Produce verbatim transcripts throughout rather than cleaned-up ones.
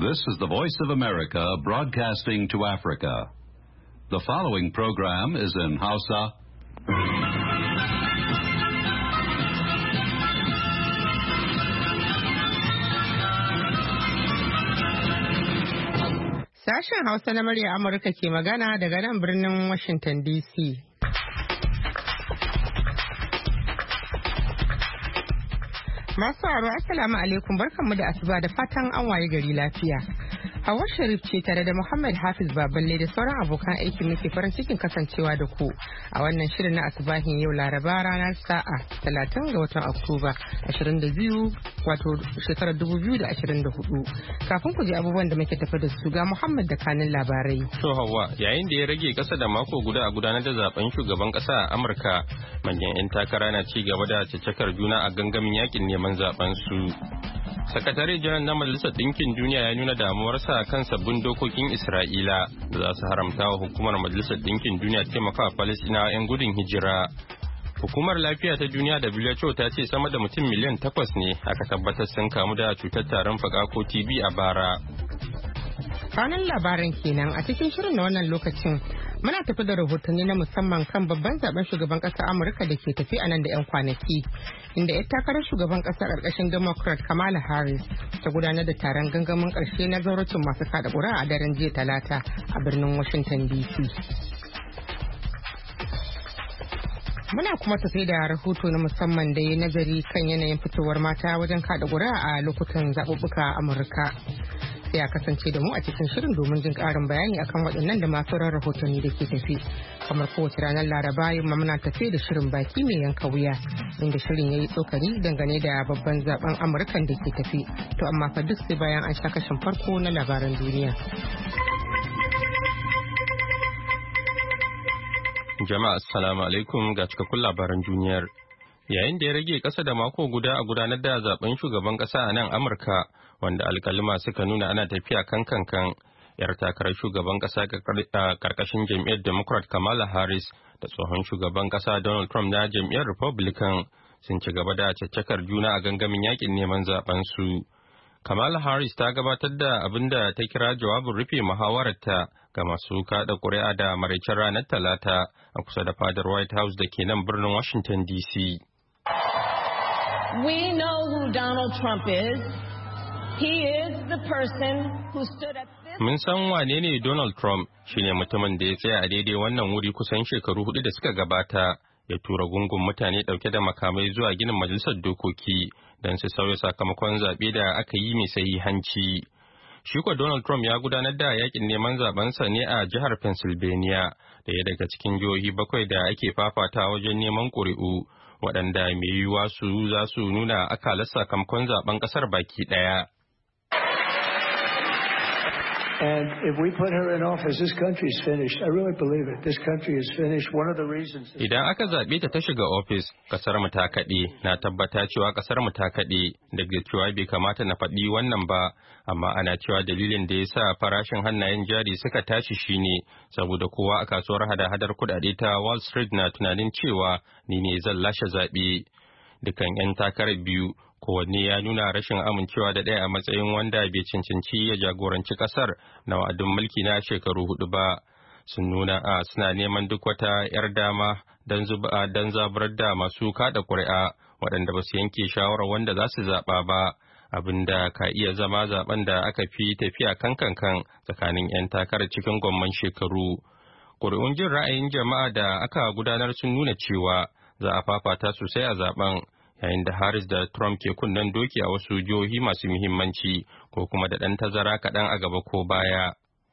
This is the Voice of America broadcasting to Africa. The following program is in Hausa. Sashen Hausa na murya Amurka ke magana daga nan birnin Washington D C. Masu aro assalamu alaikum barkanmu da asuba da fatan an waye gari lafiya. Hawwa Sharif ce tare da Muhammad Hafiz Baballe da sauran abokan aiki muke farin cikin kasancewa da ku a wannan shirin na asubahin yau Laraba ranar sa'a talatin ga watan Oktoba ashirin da biyu wato shekarar dubu biyu da ashirin da hudu. Kafin ku ji abubuwan da muke tafi da su ga Muhammad da kanin labarai. To Hawwa, yayin da ya rage kasa da mako guda a gudanar da zaben shugaban kasa a Amurka, manyan 'yan takara na ci gaba da caccakar juna a gangamin yakin neman zaben su. Sakatare janar na Majalisar Ɗinkin Duniya ya nuna damuwarsa kan sabbin dokokin Isra'ila da za su haramta wa hukumar Majalisar Ɗinkin Duniya taimakawa Falasɗinawa 'yan gudun hijira. Hukumar Lafiya ta Duniya W H O ta ce sama da mutum miliyan takwas ne aka tabbatar sun kamu da cutar tarin fuka ko T B a bara. Kanin labaran kenan a cikin shirin na wannan lokacin muna tafi da rahotanni na musamman kan babban zaben shugaban ƙasar Amurka da ke tafi a nan da 'yan kwanaki, inda 'yar takarar shugaban ƙasar ƙarƙashin Democrat Kamala Harris ta gudanar da taron gangamin ƙarshe na zauracin masu kada ƙuri'a a daren jiya Talata a birnin Washington D C. Muna kuma tafi da rahoto na musamman da ya nazari kan yanayin fitowar mata wajen kada ƙuri'a a lokutan zaɓuɓɓuka a Amurka. Sai a kasance da mu a cikin shirin domin jin ƙarin bayani akan waɗannan da masu ran rahotanni da ke tafi. Kamar kowace ranar Laraba yamma muna tafi da shirin baki mai yanka wuya, inda shirin ya yi tsokari dangane da babban zaben Amurkan da ke tafi. To amma fa duk sai bayan an sha kashin farko na labaran duniya. Jama'a assalamu alaikum ga cikakkun labaran duniyar. Yayin da ya rage ƙasa da mako guda a gudanar da zaben shugaban ƙasa a nan Amurka, wanda alkalima suka nuna ana tafiya kan kankan, yar takarar shugaban ƙasa ƙarƙashin jam'iyyar Democrat Kamala Harris da tsohon shugaban ƙasa Donald Trump na jam'iyyar Republican sun ci gaba da caccakar juna a gangamin yakin neman zaben su. Kamala Harris ta gabatar da abin da ta kira jawabin rufe muhawararta ga masu kada ƙuri'a da maraicen ranar Talata a kusa da fadar White House da ke nan birnin Washington D C. We know who Donald Trump is. He is the person who stood at this. Mun san wane ne Donald Trump, shine mutumin da ya tsaya a daidai wannan wuri kusan shekaru hudu da suka gabata, ya tura gungun mutane dauke da makamai zuwa ginin majalisar dokoki don su sauya sakamakon zaɓe da aka yi mai sahihanci. Shi kuwa Donald Trump ya gudanar da yakin neman zabensa ne a jihar Pennsylvania, daya daga cikin jihohi bakwai da ake fafata wajen neman ƙuri'u, waɗanda mai yiwuwa su za su nuna akalar sakamakon zaben ƙasar baki ɗaya. And if we put her in office, this country is finished. I really believe it. This country is finished. One of the reasons. Idan aka zaɓe ta ta shiga ofis, ƙasar mu ta kaɗe. Na tabbata cewa ƙasar mu ta kaɗe. Duk da cewa bai kamata na faɗi wannan ba, amma ana cewa dalilin da ya sa farashin hannayen jari suka tashi shine saboda kowa a kasuwar hada-hadar kuɗaɗe ta Wall Street na tunanin cewa ni ne zan lashe zaɓe. Dukan 'yan takarar biyu kowanne ya nuna rashin amincewa da ɗaya a matsayin wanda bai cancanci ya jagoranci ƙasar na wa'adin mulki na shekaru hudu ba. Sun nuna a suna neman duk wata 'yar dama don zuba don zaburar da masu kada ƙuri'a waɗanda ba su yanke shawarar wanda za su zaɓa ba, abin da ka iya zama zaɓen da aka fi tafiya kan kankan tsakanin 'yan takarar cikin gwamman shekaru. Ƙuri'un jin ra'ayin jama'a da aka gudanar sun nuna cewa za a fafata sosai a zaɓen, yayin da Harris da Trump ke kunnen doki a wasu jihohi masu muhimmanci ko kuma da ɗan tazara kaɗan a gaba ko baya.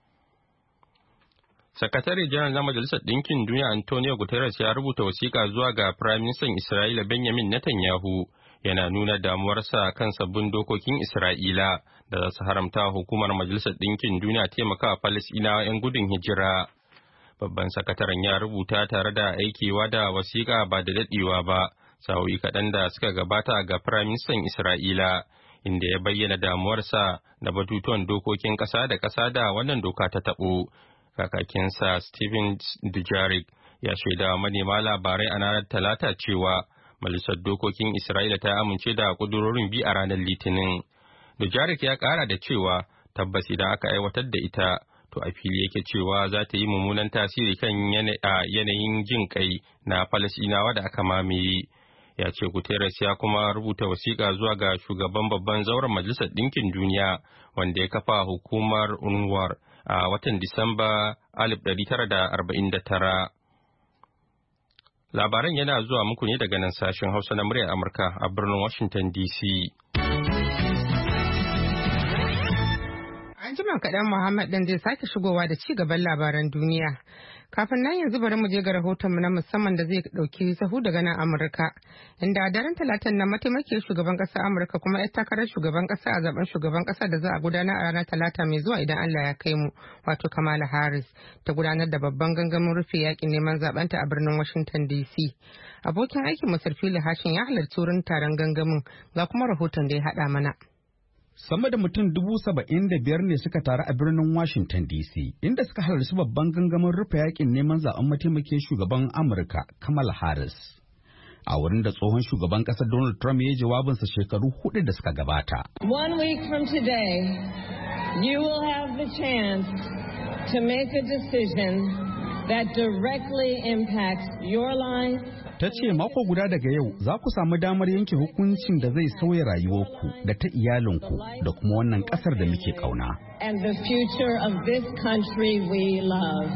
Sakatare janar na Majalisar Ɗinkin Duniya Antonio Guterres ya rubuta wasiƙa zuwa ga Firaministan Isra'ila Benjamin Netanyahu, yana nuna damuwarsa kan sabbin dokokin Isra'ila da za su haramta hukumar Majalisar Ɗinkin Duniya taimakawa Falasɗinawa 'yan gudun hijira. Babban sakataren ya rubuta tare da aikewa da wasiƙa ba da daɗewa ba, sa'o'i kaɗan da suka gabata ga Firaministan Isra'ila, inda ya bayyana damuwarsa da batutuwan dokokin ƙasa da ƙasa da wannan doka ta taɓo. Kakakinsa Stephen Dujarric ya shaida manema labarai a ranar Talata cewa Majalisar Dokokin Isra'ila ta amince da ƙudurorin biyu a ranar Litinin. Dujarric ya ƙara da cewa tabbas idan aka aiwatar da ita to a fili yake cewa za ta yi mummunan tasiri kan yanayin jin kai na Falasɗinawa da aka mamaye. Ya ce Guterres ya kuma rubuta wasiƙa zuwa ga shugaban babban zauren Majalisar Ɗinkin Duniya wanda ya kafa hukumar UNRWA a watan Disamba alif ɗari tara da arba'in da tara. Labaran yana zuwa muku ne daga nan sashen Hausa na muryar Amurka a birnin Washington D C. An jima kaɗan Muhammad ɗin zai sake shigowa da ci gaban labaran duniya. Kafin nan yanzu bari mu je ga rahotonmu na musamman da zai ɗauki sahu daga nan Amurka. Inda a daren talatin na mataimakiyar shugaban ƙasar Amurka kuma 'yar takarar shugaban ƙasa a zaben shugaban ƙasa da za a gudanar a ranar talata mai zuwa idan Allah ya kai mu, wato Kamala Harris, ta gudanar da babban gangamin rufe yakin neman zabenta a birnin Washington D C. Abokin aikin Sarfili Hashin ya halarci wurin taron gangamin, ga kuma rahoton da ya haɗa mana. Sama da mutum dubu saba'in da biyar ne suka taru a birnin Washington D C, inda suka halarci babban gangamin rufe yakin neman zaben mataimakin shugaban Amurka, Kamala Harris. A wurin da tsohon shugaban ƙasar Donald Trump ya yi jawabinsa shekaru hudu da suka gabata. One week from today, you will have the chance to make a decision that directly impacts your life. Ta ce mako guda daga yau za ku samu damar yanke hukuncin da zai sauya rayuwarku da ta iyalinku da kuma wannan ƙasar da muke ƙauna. And the future of this country we love.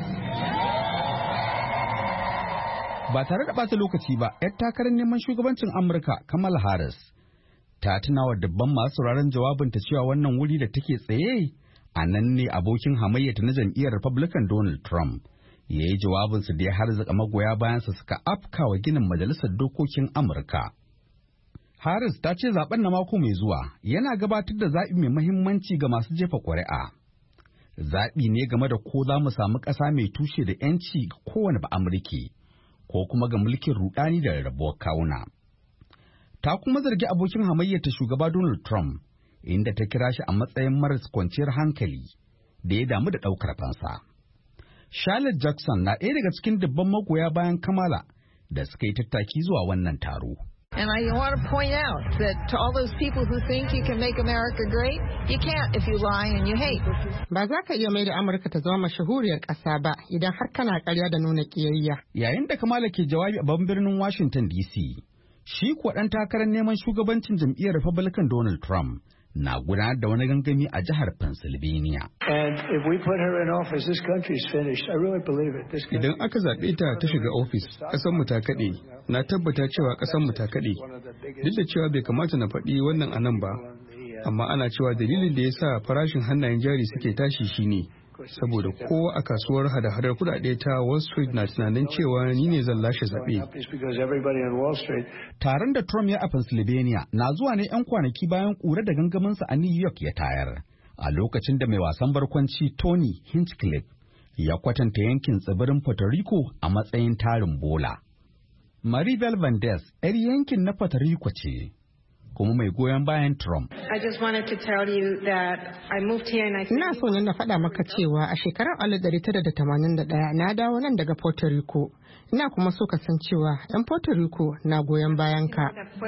Ba tare da ɓata lokaci ba, 'yar takarar neman shugabancin Amurka Kamala Harris ta tunawa dabban masu sauraron jawabinta cewa wannan wuri da take tsaye a nan ne abokin hamayyata na jam'iyyar Republican Donald Trump ya yi jawabinsa da ya harzika magoya bayansa suka afka wa ginin majalisar dokokin Amurka. Harris ta ce zaben na mako mai zuwa yana gabatar da zaɓi mai mahimmanci ga masu jefa ƙuri'a. Zaɓi ne game da ko za mu samu ƙasa mai tushe da 'yanci ga kowane ba Amurki, ko kuma ga mulkin ruɗani da rarrabuwar kawuna. Ta kuma zargi abokin hamayyar ta shugaba Donald Trump, inda ta kira shi a matsayin maras kwanciyar hankali da ya damu da ɗaukar fansa. Charlotte Jackson na ɗaya daga cikin dubban magoya bayan Kamala da suka yi tattaki zuwa wannan taro. And I want to point out that to all those people who think you can make America great, you can't if you lie and you hate. Ba za ka iya mai da Amurka ta zama mashahuriyar ƙasa ba idan har kana ƙarya da nuna ƙiyayya. Yayin da Kamala ke jawabi a babban birnin Washington D C, shi kuwa ɗan takarar neman shugabancin jam'iyyar Republican Donald Trump na gudanar da wani gangami a jihar Pennsylvania. And if we put her in office, this country is finished. I really believe it. This Idan aka zaɓe ta ta shiga ofis, ƙasar mu ta kaɗe. Na tabbata cewa ƙasar mu ta kaɗe. Duk da cewa bai kamata na faɗi wannan a nan ba, amma ana cewa dalilin da ya sa farashin hannayen jari suke tashi shine saboda kowa a kasuwar hada-hadar kudade ta Wall Street na tunanin cewa ni ne zan lashe zaɓe. Taron da Trump ya a Pennsylvania na zuwa ne 'yan kwanaki bayan ƙura da gangaminsa a New York ya tayar, a lokacin da mai wasan barkwanci Tony Hinchcliffe ya kwatanta yankin tsibirin Puerto Rico a matsayin tarin bola. Maribel Valdez 'yar yankin na Puerto Rico ce, kuma mai goyon bayan Trump. Ina so ne na faɗa maka cewa a shekarar alif ɗari tara da tamanin da ɗaya na dawo nan daga Puerto Rico. Ina kuma so ka san cewa 'yan Puerto Rico na goyon bayan ka.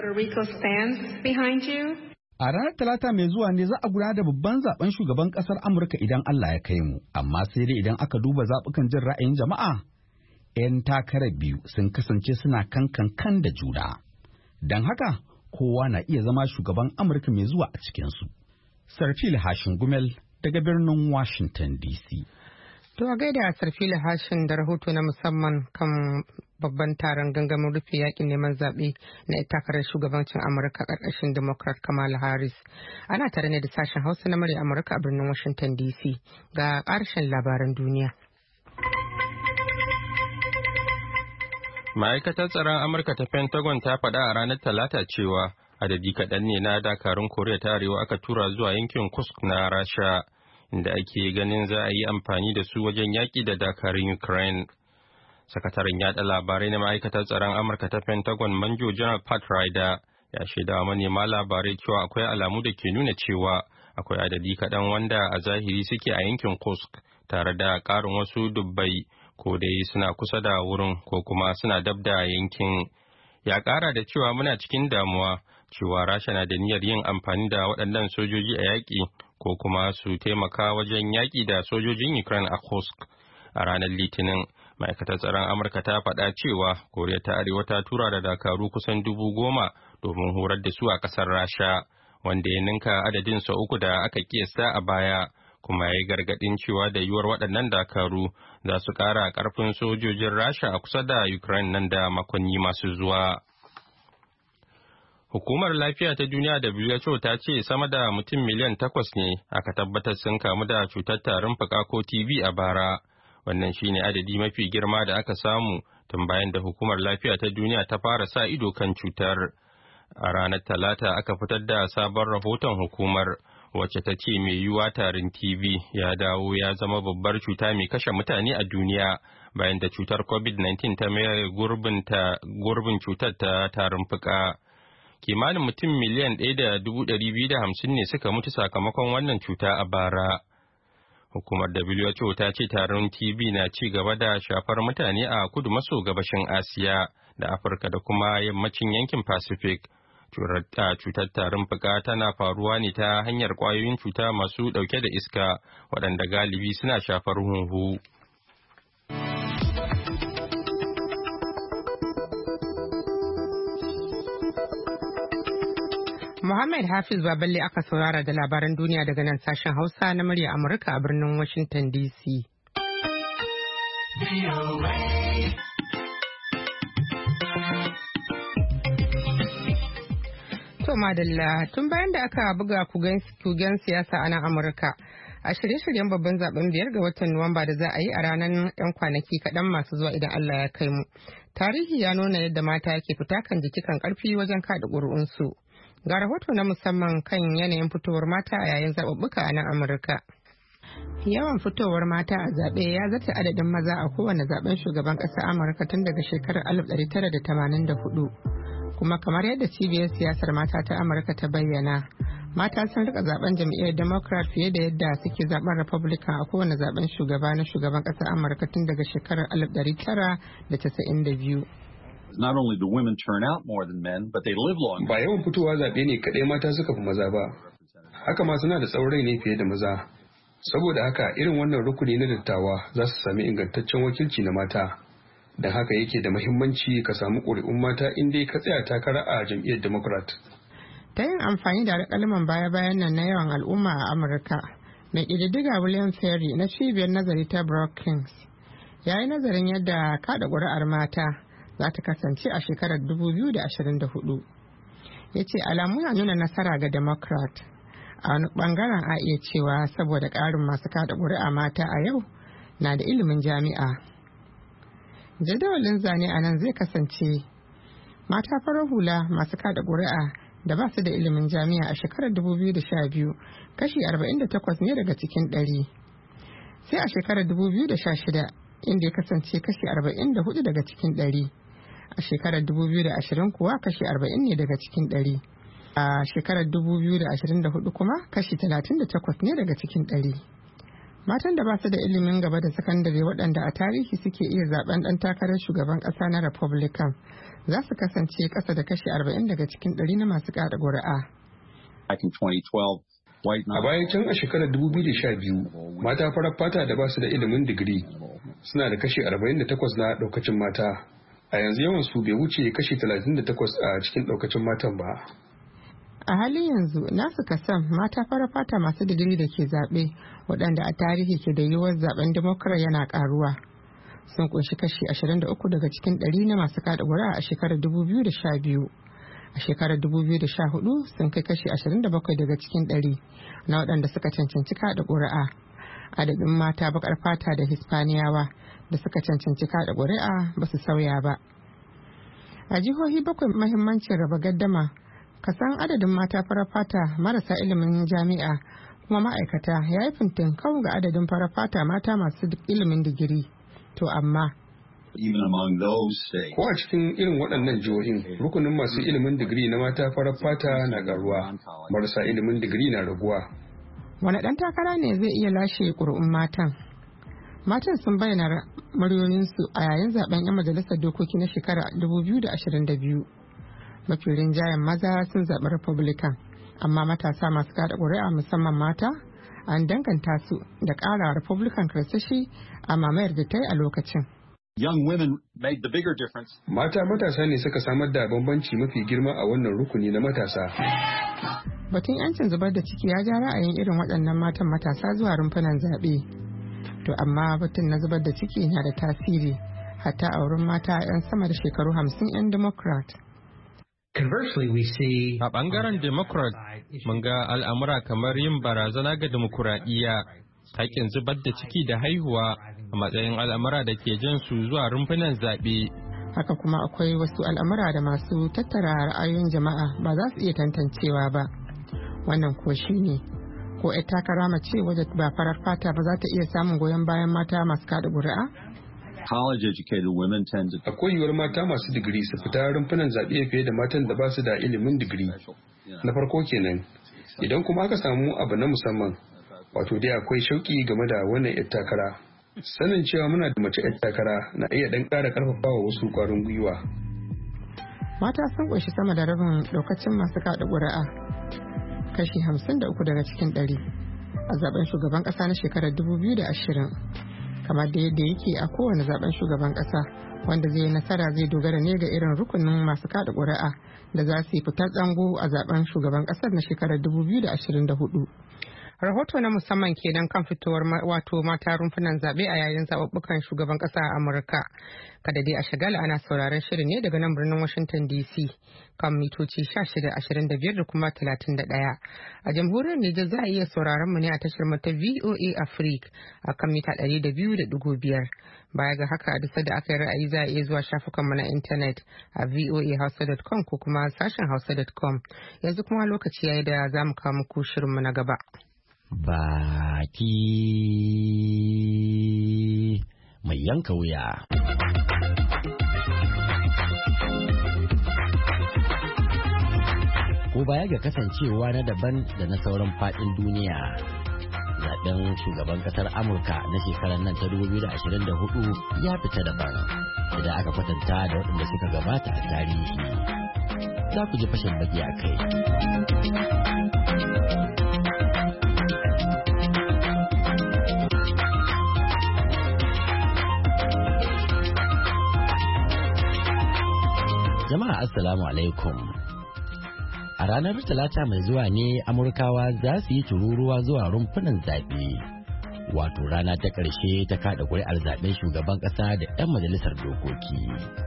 A ranar Talata mai zuwa ne za a gudanar da babban zaben shugaban ƙasar Amurka idan Allah ya kai mu, amma sai dai idan aka duba zaɓukan jin ra'ayin jama'a, 'yan takarar biyu sun kasance suna kankan kan da juna. Don haka, kowa na iya zama shugaban Amurka mai zuwa a cikinsu. Sarfili Hashin Gumel daga birnin Washington D C. To a gaida Sarfili Hashin da rahoto na musamman kan babban taron gangamin rufe yakin neman zaɓe na takarar shugabancin Amurka ƙarƙashin Democrat Kamala Harris. Ana tare ne da sashen Hausa na murya Amurka a birnin Washington D C. Ga ƙarshen labaran duniya. Ma'aikatar tsaron Amurka ta Pentagon ta faɗa a ranar Talata cewa adadi kaɗan ne na dakarun Koriya ta Arewa aka tura zuwa yankin Kursk na Rasha, inda ake ganin za a yi amfani da su wajen yaƙi da dakarun Ukraine. Sakataren yaɗa labarai na ma'aikatar tsaron Amurka ta Pentagon Manjo General Pat Ryder ya shaida manema labarai cewa akwai alamu da ke nuna cewa akwai adadi kaɗan wanda a zahiri suke a yankin Kursk tare da ƙarin wasu dubbai, ko dai suna kusa da wurin ko kuma suna dab da yankin. Ya ƙara da cewa muna cikin damuwa cewa Rasha na da niyyar yin amfani da waɗannan sojoji a yaƙi ko kuma su taimaka wajen yaƙi da sojojin Ukraine a Kursk. A ranar Litinin, ma'aikatar tsaron Amurka ta faɗa cewa Koriya ta Arewa ta tura da dakaru kusan dubu goma domin horar da su a ƙasar Rasha, wanda ya ninka adadin sau uku da aka kiyasta a baya, kuma ya yi gargaɗin cewa da yiwuwar waɗannan dakaru za su ƙara ƙarfin sojojin Rasha a kusa da Ukraine nan da makonni masu zuwa. Hukumar Lafiya ta Duniya W H O ta ce sama da mutum miliyan takwas ne aka tabbatar sun kamu da cutar tarin fuka ko T B a bara. Wannan shine adadi mafi girma da aka samu tun bayan da Hukumar Lafiya ta Duniya ta fara sa ido kan cutar. A ranar Talata aka fitar da sabon rahoton hukumar, wacce ta ce mai yiwuwa tarin T B ya dawo ya zama babbar cuta mai kashe mutane a duniya bayan da cutar COVID nineteen ta maye gurbin cutar ta tarin fuka. Kimanin mutum miliyan ɗaya da dubu ɗari biyu da hamsin ne suka mutu sakamakon wannan cuta a bara. Hukumar W H O ta ce tarin T B na ci gaba da shafar mutane a kudu maso gabashin Asiya da Afirka da kuma yammacin yankin Pacific. Cutar tarin fuka tana faruwa ne ta hanyar ƙwayoyin cuta masu ɗauke da iska waɗanda galibi suna shafar huhu. Muhammad Hafiz Baballe aka saurara da labaran duniya daga nan sashen Hausa na murya Amurka a birnin Washington D C. To madalla, tun bayan da aka buga kugen siyasa a nan Amurka a shirye-shiryen babban zaben biyar ga watan Nuwamba da za a yi a ranar 'yan kwanaki kaɗan masu zuwa idan Allah ya kai mu. Tarihi ya nuna yadda mata ke fita kan jiki kan ƙarfi wajen kaɗa ƙuri'unsu. Ga rahoto na musamman kan yanayin fitowar mata a yayin zaɓuɓɓuka a nan Amurka. Yawan fitowar mata a zaɓe ya zata adadin maza a kowane zaɓen shugaban ƙasar Amurka tun daga shekarar alif ɗari tara da tamanin da hudu. Kuma kamar yadda cibiyar siyasar mata ta Amurka ta bayyana, mata sun rika zaben jam'iyyar Democrat fiye da yadda suke zaben Republican a kowane zaben shugaba na shugaban ƙasar Amurka tun daga shekarar alif ɗari tara da casa'in da biyu. Not only do women turn out more than men, but they live longer. Ba yawan fitowa zaɓe ne kaɗai mata suka fi maza ba, haka ma suna da tsaurai ne fiye da maza. Saboda haka irin wannan rukuni na dattawa za su sami ingantaccen wakilci na mata. Don haka yake da muhimmanci ka samu ƙuri'un mata in dai ka tsaya takara a jam'iyyar Democrat. Ta yin amfani da alƙalman baya-bayan nan na yawan al'umma a Amurka, mai ƙididdiga William Ferry na cibiyar nazari ta Brookings ya yi nazarin yadda kaɗa ƙuri'ar mata za ta kasance a shekarar dubu biyu da ashirin da hudu. Ya ce alamu na nuna nasara ga Democrat. A wani bangaren a iya cewa saboda ƙarin masu kada ƙuri'a mata a yau na da ilimin jami'a. Jadawalin zane a nan zai kasance mata farar hula masu kada ƙuri'a da ba su da ilimin jami'a a shekarar dubu biyu da sha biyu kashi arba'in da takwas ne daga cikin ɗari. Sai a shekarar dubu biyu da sha shida inda ya kasance kashi arba'in da hudu daga cikin ɗari. A shekarar dubu biyu da ashirin kuwa kashi arba'in ne daga cikin ɗari. A shekarar dubu biyu da ashirin da hudu kuma kashi talatin da takwas ne daga cikin ɗari. Matan da ba su da ilimin gaba da sakandare waɗanda a tarihi suke iya zaben ɗan takarar shugaban ƙasa na Republican za su kasance ƙasa da kashi arba'in daga cikin ɗari na masu ƙada ƙuri'a. A bayan can a shekarar dubu biyu da sha biyu, mata farar fata da ba su da ilimin digiri suna da kashi arba'in da takwas na ɗaukacin mata. A yanzu yawan su bai wuce kashi talatin da takwas a cikin ɗaukacin matan ba. A halin yanzu nasu kasan mata farar fata masu digiri da ke zaɓe waɗanda a tarihi ke da yiwuwar zaben Democrat yana ƙaruwa. Sun kunshi kashi ashirin da uku daga cikin ɗari na masu kaɗa ƙuri'a a shekarar dubu biyu da sha biyu. A shekarar dubu biyu da sha hudu sun kai kashi ashirin da bakwai daga cikin ɗari na waɗanda suka cancanci kaɗa ƙuri'a. Adadin mata baƙar fata da Hispaniyawa da suka cancanci kaɗa ƙuri'a ba su sauya ba. A jihohi bakwai mahimmancin raba gaddama, kasan adadin mata farar fata marasa ilimin jami'a kuma ma'aikata ya yi fintin kawo ga adadin farar fata mata masu ilimin digiri. To amma ko a cikin irin waɗannan jihohin rukunin masu ilimin digiri na mata farar fata na garuwa, marasa ilimin digiri na raguwa. Wani ɗan takara ne zai iya lashe ƙuri'un matan? Matan sun bayyana muryoyinsu a yayin zaben 'yan majalisar dokoki na shekara dubu biyu da ashirin da biyu. Mafi rinjayen maza sun zaɓi Republican, amma matasa masu kada ƙuri'a musamman mata an danganta su da ƙara Republican karsashi a mamayar da ta yi a lokacin. Young women made the bigger difference. Mata matasa ne suka samar da bambanci mafi girma a wannan rukuni na matasa. Batun yancin zubar da ciki ya ja ra'ayin irin waɗannan matan matasa zuwa rumfunan zaɓe. To amma batun na zubar da ciki na da tasiri hatta a wurin mata 'yan sama da shekaru hamsin 'yan Democrat. A ɓangaren Democrat mun ga al'amura kamar yin barazana ga demokuraɗiyya, haƙƙin zubar da ciki da haihuwa a matsayin al'amura da ke jan su zuwa rumfunan zaɓe. Haka kuma akwai wasu al'amura da masu tattara ra'ayoyin jama'a ba za su iya tantancewa ba. Wannan ko shi ne, ko 'yar takara mace wadda ba farar fata ba za ta iya samun goyon bayan mata masu kaɗa ƙuri'a? College-educated women tend to... Akwai yiwuwar mata masu digiri su fita rumfunan zaɓe fiye da matan da ba su da ilimin digiri. Na farko kenan, idan kuma aka samu abu na musamman, wato dai akwai shauƙi game da wannan 'yar takara. Sanin cewa muna da mace 'yar takara na iya ɗan ƙara ƙarfafawa wasu ƙwarin gwiwa. Mata sun ƙunshi sama da rabin ɗaukacin masu kaɗa ƙuri'a, kashi hamsin da uku daga cikin ɗari a zaben shugaban ƙasa na shekarar dubu biyu da ashirin. Kamar da yadda yake a kowane zaben shugaban ƙasa, wanda zai yi nasara zai dogara ne ga irin rukunin masu kaɗa ƙuri'a da za su yi fitar tsango a zaben shugaban ƙasar na shekarar dubu biyu da ashirin da hudu. Rahoto na musamman kenan kan fitowar wato mata rumfunan zaɓe a yayin zaɓuɓɓukan shugaban ƙasa a Amurka. Kada dai a shagala ana sauraron shirin ne daga nan birnin Washington D C kan mitoci sha shida, ashirin da biyar da kuma talatin da ɗaya. A jamhuriyar Nijar za a iya sauraron mu ne a tashar mu ta V O A Africa a kan mita ɗari da biyu da ɗigo biyar. Baya ga haka a duk da aka yi ra'ayi za a iya zuwa shafukanmu na intanet a v o a hausa dot com ko kuma sashen hausa dot com. Yanzu kuma lokaci yayi da za mu kawo muku shirinmu na gaba. Baki mai yanka wuya. Ko baya ga kasancewa na daban da na sauran faɗin duniya, zaben shugaban ƙasar Amurka na shekarar nan ta dubu biyu da ashirin da hudu ya fita daban idan aka kwatanta da waɗanda suka gabata a tarihi. Za ku ji fashin baki a kai. Jama'a assalamu alaikum. A ranar talata mai zuwa ne Amurkawa za su yi tururuwa zuwa rumfunan zaɓe, wato rana ta ƙarshe ta kaɗa ƙuri'ar zaɓen shugaban ƙasa da 'yan majalisar dokoki.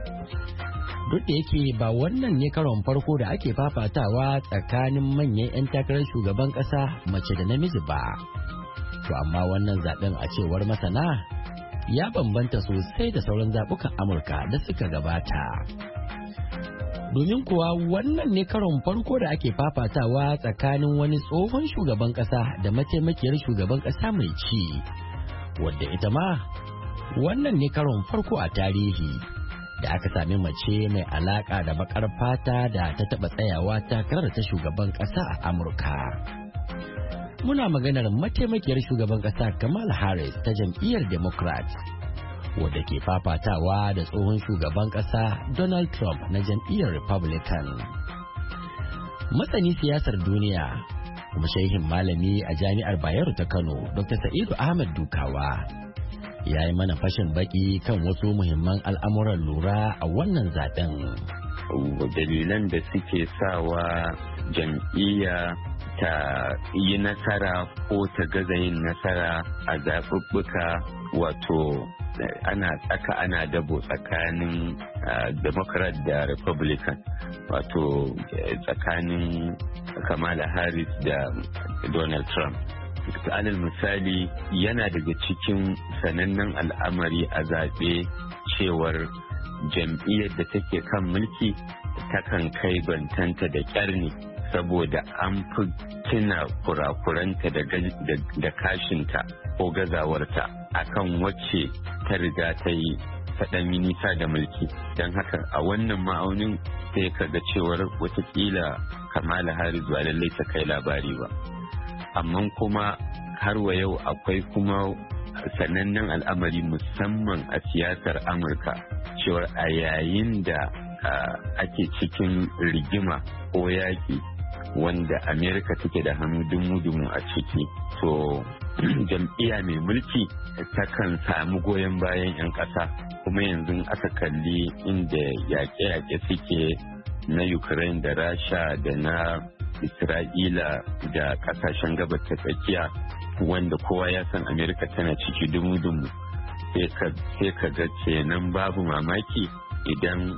Duk da yake ba wannan ne karon farko da ake fafatawa tsakanin manyan 'yan takarar shugaban ƙasa mace da namiji ba. To amma wannan zaɓen a cewar masana ya bambanta sosai da sauran zaɓukan Amurka da suka gabata. Domin kuwa wannan ne karon farko da ake fafatawa tsakanin wani tsohon shugaban ƙasa da mataimakiyar shugaban ƙasa mai ci, wadda ita ma wannan ne karon farko a tarihi da aka sami mace mai alaƙa da baƙar fata da ta taɓa tsayawa takarar ta shugaban ƙasa a Amurka. Muna maganar mataimakiyar shugaban ƙasa Kamala Harris ta jam'iyyar Democrat, wadda ke fafatawa da tsohon shugaban ƙasa Donald Trump na jam'iyyar Republican. Masani siyasar duniya kuma shehin malami a jami'ar Bayero ta Kano, Doctor Sa'idu Ahmed Dukawa, ya yi mana fashin baki kan wasu muhimman al'amuran lura a wannan zaben. Dalilan da suke sawa jam'iyya ta yi nasara ko ta gaza yin nasara a zaɓuɓɓuka, wato ana tsaka ana dabo tsakanin Democrat da Republican, wato tsakanin Kamala Harris da Donald Trump. Alal misali, yana daga cikin sanannen al'amari a zaɓe cewar jam'iyyar da take kan mulki takan kai bantanta da ƙyar ne, saboda an fi tuna kurakuranta da kashinta ko gazawarta akan wacce ta riga ta yi ta ɗan nisa da mulki. Don haka a wannan ma'aunin sai ka ga cewar watakila Kamala Harris ba lallai ta kai labari ba. Amma kuma har wa yau akwai kuma sanannen al'amari musamman a siyasar Amurka cewar a yayin da ake cikin rigima ko yaƙi wanda Amerika take da hannu dumu-dumu a ciki. To jam'iyya mai mulki takan samu goyon bayan 'yan ƙasa, kuma yanzu aka kalli inda yaƙe-yaƙe suke na Ukraine da Rasha da na Isra'ila da ƙasashen gabas ta tsakiya, wanda kowa ya san Amerika tana ciki dumu-dumu, sai ka ga kenan babu mamaki idan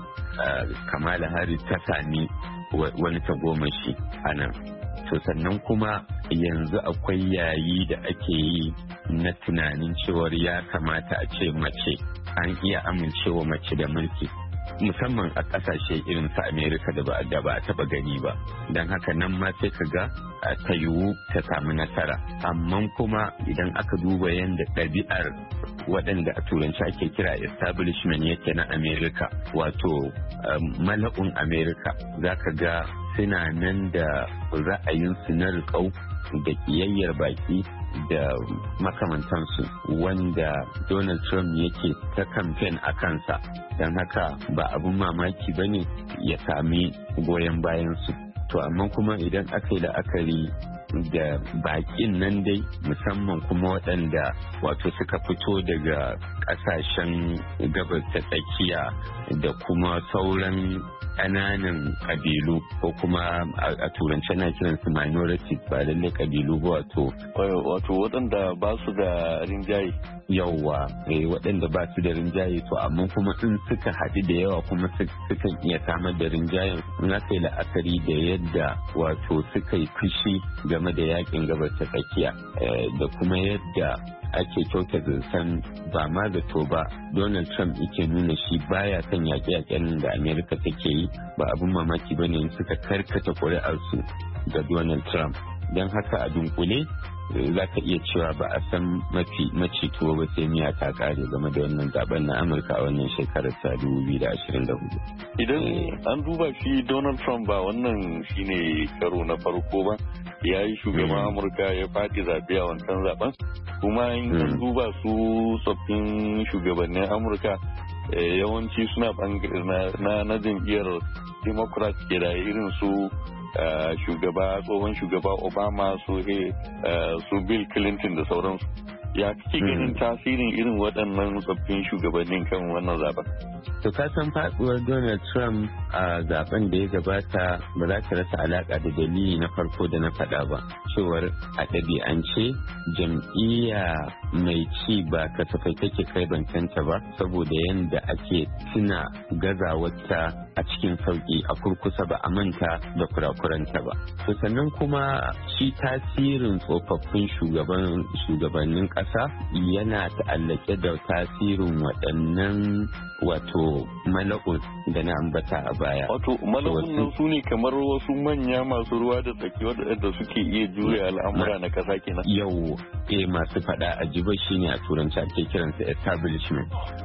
Kamala Harris ta sami wani tagomashi a nan. To sannan kuma yanzu akwai yayi da ake yi na tunanin cewar ya kamata a ce mace an iya amincewa mace da mulki, musamman a kasashe irin su Amerika da ba da ba taba gani ba. Don haka nan ma sai ka ga ta yiwu ta samu nasara. Amma kuma idan aka duba yadda ɗabi'ar waɗanda a turanci ake kira establishment yake na Amerika, wato mala'un Amerika, za ka ga suna nan da ra'ayinsu na riƙau da ƙiyayyar baki da makamantansu, wanda Donald Trump yake ta kamfen a kansa. Don haka ba abin mamaki ba ne ya sami goyon bayansu. To amma kuma idan aka yi la'akari da bakin nan dai, musamman kuma waɗanda wato suka fito daga ƙasashen gabas ta tsakiya da kuma sauran ƙananan ƙabilu, ko kuma a turance na kiransu minorities, ba lallai ƙabilu ba, wato wato waɗanda ba su da rinjaye. Yawwa, eh, waɗanda ba su da rinjaye, to amma kuma in suka haɗu da yawa kuma sukan iya samar da rinjayen. In aka yi la'akari da yadda wato suka yi fushi game da yakin gabas ta tsakiya, da kuma yadda ake kyauta zancen ba ma zato ba Donald Trump yake nuna shi baya son yaƙe-yaƙen da Amerika take yi, ba abin mamaki ba ne suka karkata ƙuri'arsu ga Donald Trump. Don haka a dunkule za ka iya cewa ba a san mafi macituwa ba sai miya ta kare game da wannan zaben na Amurka a wannan shekarar ta dubu biyu da ashirin da hudu. Idan an duba shi Donald Trump ba wannan shine karo na farko ba, ya yi shugaban Amurka ya fadi zaɓe a wancan zaben, kuma in an duba su tsoffin shugabannin Amurka yawanci suna bangare na jam'iyyar Democrat ke da irin su Uh, shugaba tsohon shugaba Obama su uh, su Bill Clinton da sauransu. Ya kake ganin tasirin irin waɗannan tsoffin shugabannin kan wannan zaben? To ka san faɗuwar Donald Trump a zaben da ya gabata ba za ta rasa alaƙa da dalili na farko da na faɗa ba, cewar a ɗabi'ance jam'iyya mai ci ba kasafai take kai bantanta ba, saboda yadda ake tuna gazawarta a cikin sauƙi a kurkusa ba a manta da kurakuranta ba. To sannan kuma shi tasirin tsofaffin shugabannin ƙasa yana ta'allake da tasirin waɗannan wato mala'un da na ambata a baya. Wato mala'un nan su ne kamar wasu manya masu ruwa da tsaki waɗanda suke iya juya al'amura na ƙasa kenan. Yau, eh masu faɗa a jiba shine a turanci ake kiransa establishment.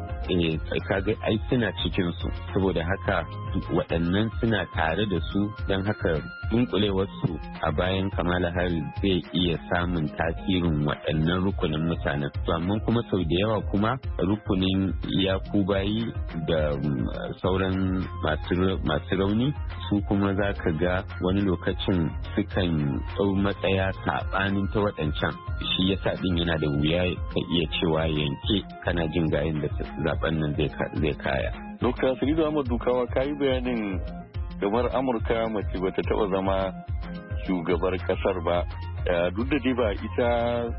Eh kaga ai suna cikin su, saboda haka waɗannan suna tare da su, don haka dunkulewar su a bayan Kamala Harris zai iya samun tasirin waɗannan rukunin mutanen. To amma kuma sau da yawa kuma rukunin yakubayi da sauran masu rauni su kuma za ka ga wani lokacin sukan ɗau matsaya saɓanin ta waɗancan. Shi yasa ɗin yana da wuya ka iya cewa yanke kana jin gayin da zaben nan zai kaya. Dokta Siridu Ahmad Dukawa, ka yi bayanin kamar Amurka mace bata taɓa zama shugabar ƙasar ba. Duk da dai ba ita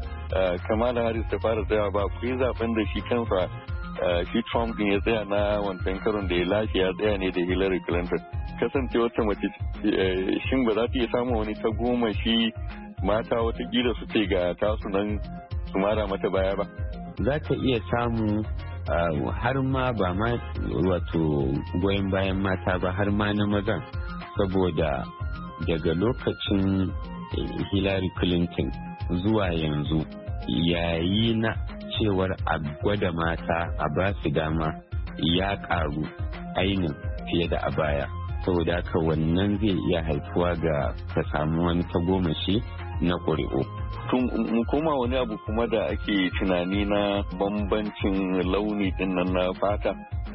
Kamala Harris ta fara tsaya ba, akwai zaben da shi kansa shi Trump din ya tsaya na wancan karon da ya lashe ya tsaya ne da Hillary Clinton. Kasance wata mace shin ba za ta iya samun wani ta goma shi mata watakila su ce ga tasu nan su mara mata baya ba? Za ka iya samu har ma ba ma wato goyon bayan mata ba, har ma na mazan, saboda daga lokacin Hillary Clinton zuwa yanzu yayi na cewar a gwada mata a ba su dama ya karu ainin fiye da a baya, saboda haka wannan zai iya haifuwa ga ka samu wani tagomashi na ƙuri'u. Tun mu koma wani abu kuma da ake tunani na bambancin launi din nan na fata.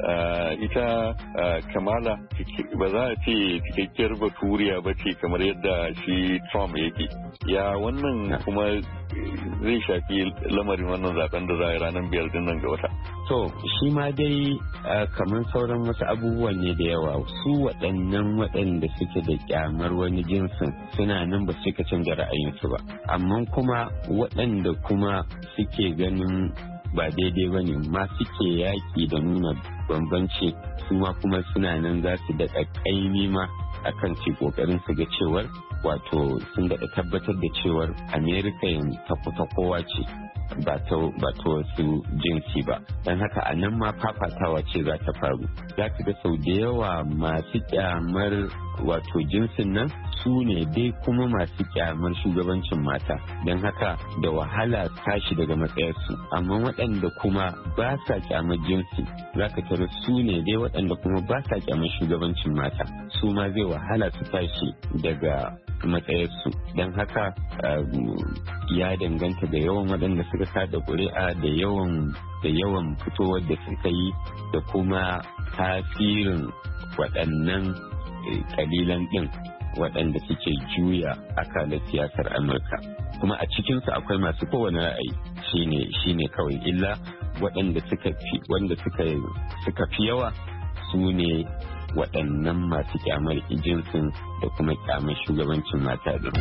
ita Kamala ba za a ce cikakkiyar baturiya ba ce kamar yadda shi Trump yake. Ya wannan kuma zai shafi lamarin wannan zaben da za a yi ranar biyar din nan ga wata. To shi ma dai kamar sauran wasu abubuwan ne da yawa, su waɗannan waɗanda suke da kyamar wani jinsin suna nan ba su cika canza ra'ayinsu ba, amma kuma waɗanda kuma suke ganin ba daidai ba ne ma suke yaƙi da nuna bambanci su ma kuma suna nan za su daɗa ƙaimi ma akan ci ƙoƙarin su ga cewar wato sun daɗa tabbatar da cewar Amerika yanzu ta kowa ce ba ta wasu jinsi ba, don haka a nan ma fafatawa ce za ta faru. Za ka ga sau da yawa masu kyamar wato jinsin nan su ne dai kuma masu kyamar shugabancin mata, don haka da wahala tashi daga matsayarsu. Amma waɗanda kuma ba sa kyamar jinsi za ka tara su ne dai waɗanda kuma ba sa kyamar shugabancin mata, su ma zai wahala su tashi daga matsayarsu. Don haka ya danganta da yawan waɗanda suka kada ƙuri'a da yawan da yawan fitowar da suka yi da kuma tasirin waɗannan ƙalilan ɗin waɗanda suke juya akalar siyasar Amurka. Kuma a cikinsu akwai masu kowane ra'ayi shine shine kawai illa waɗanda suka fi wanda suka suka fi yawa su ne waɗannan masu kyamar jinsin da kuma kyamar shugabancin mata din.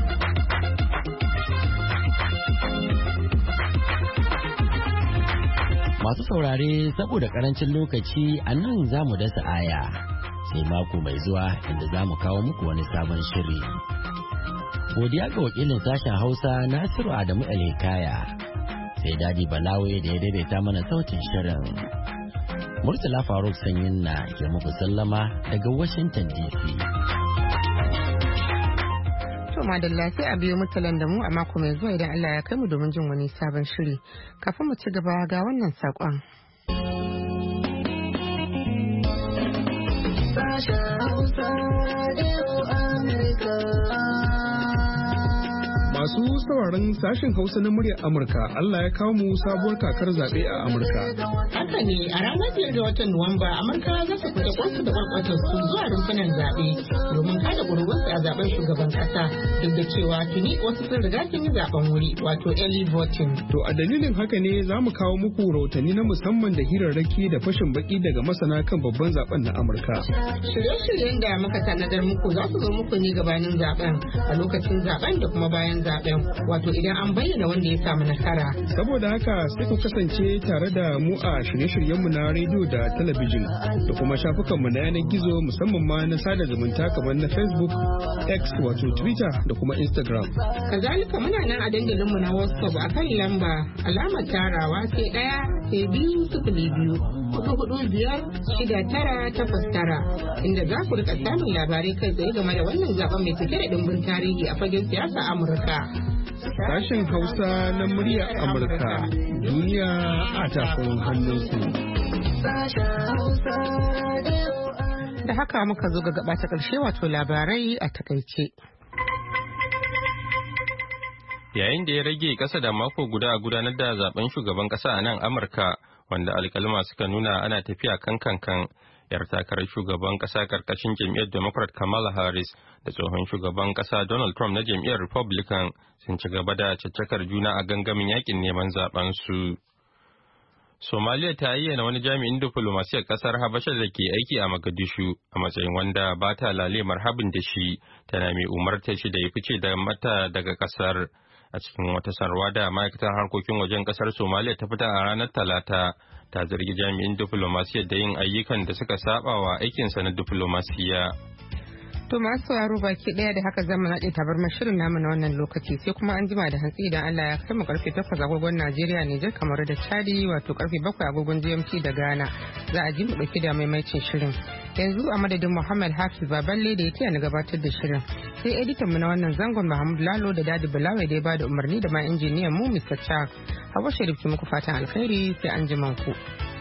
Masu saurare saboda karancin lokaci a nan za mu dasa aya sai mako mai zuwa inda za mu kawo muku wani sabon shiri. Godiya ga wakilin sashen Hausa Nasiru Adamu Alhikaya sai Dadi Balawe da ya daidaita mana sautin shirin. Murtala Faruk Sanyin na ke muku sallama daga Washington D C. Madalla sai a biyo mutalan da mu a mako mai zuwa idan Allah ya kai mu domin jin wani sabon shiri. Kafin mu ci gaba ga wannan saƙon. Masu sauraron sashen Hausa na muryar Amurka, Allah ya kawo mu sabuwar kakar zaɓe a Amurka. Haka ne, a ranar biyar ga watan Nuwamba, Amurka za su fita kwansu da kwarkwatar su zuwa rumfunan zaɓe domin kada ƙuri'unsu a zaɓen shugaban ƙasa, duk da cewa tuni wasu sun riga sun yi zaɓen wuri, wato early voting. To a dalilin haka ne za mu kawo muku rahotanni na musamman da hirarraki da fashin baki daga masana kan babban zaɓen na Amurka. Shirye-shiryen da muka tanadar muku za su zo muku ne gabanin zaɓen, a lokacin zaɓen da kuma bayan zaɓen. Wato idan an bayyana wanda ya samu nasara. Saboda haka sai ku kasance tare da mu a shirye-shiryenmu na rediyo da talabijin da kuma shafukanmu na yanar gizo musamman ma na sada zumunta kamar na Facebook, X wato Twitter da kuma Instagram. Kazalika muna nan a dandalinmu na WhatsApp a kan lamba alamar tarawa sai ɗaya sai biyu sifili biyu hudu hudu biyar shida tara takwas tara inda za ku rika samun labarai kai tsaye game da wannan zaben mai cike da dimbin tarihi a fagen siyasa Amurka. Sashen Hausa na murya Amurka, duniya a tafin hannunku. Da haka muka zo ga gaba ta ƙarshe wato labarai a takaice. Yayin da ya rage ƙasa da mako guda a gudanar da zaben shugaban ƙasa a nan Amurka, wanda alkalma suka nuna ana tafiya kan kankan, yar takarar shugaban ƙasa karkashin jam'iyyar Democrat Kamala Harris da tsohon shugaban ƙasa Donald Trump na jam'iyyar Republican sun ci gaba da caccakar juna a gangamin yakin neman zaben su. Somalia ta ayyana wani jami'in diflomasiyar ƙasar Habasha da ke aiki a Mogadishu a matsayin wanda ba ta lale marhabin da shi, tana mai umartar shi da ya fice da mata daga ƙasar. A cikin wata sanarwa da ma'aikatar harkokin wajen ƙasar Somalia ta fita a ranar Talata, ta zargi jami'in diflomasiyar da yin ayyukan da suka saba wa aikinsa na diflomasiya. To masu sauraro baki daya da haka zama naɗe tabar shirin namu na wannan lokaci sai kuma an jima da hantsi idan Allah ya kai mu karfe takwas agogon Najeriya Nijar kamar da Chadi wato karfe bakwai agogon G M T da Ghana za a ji mu dauki da maimaicin shirin. Yanzu a madadin Muhammad Hafiz Baballe da ya taya na gabatar da shirin sai editan mu na wannan zangon Mahmud Lalo da Dadi Balawe da ya bada umarni da ma injiniyan mu Mister Charles. Hawa Sharif ki muku fatan alkhairi sai an ji ku.